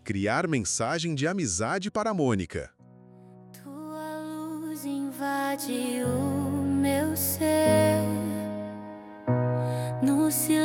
Criar mensagem de amizade para Mônica. Tua luz invade o meu ser. No silêncio